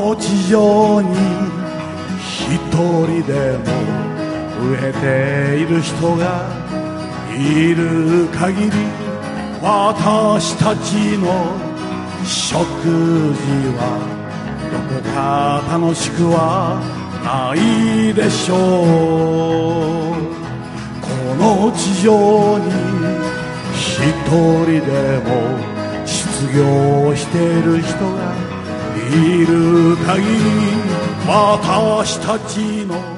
の地上に一人でも増えている人がいる限り、私たちの食事はどこか楽しくはないでしょう。この地上に一人でも失業している人がいる限り、私たちの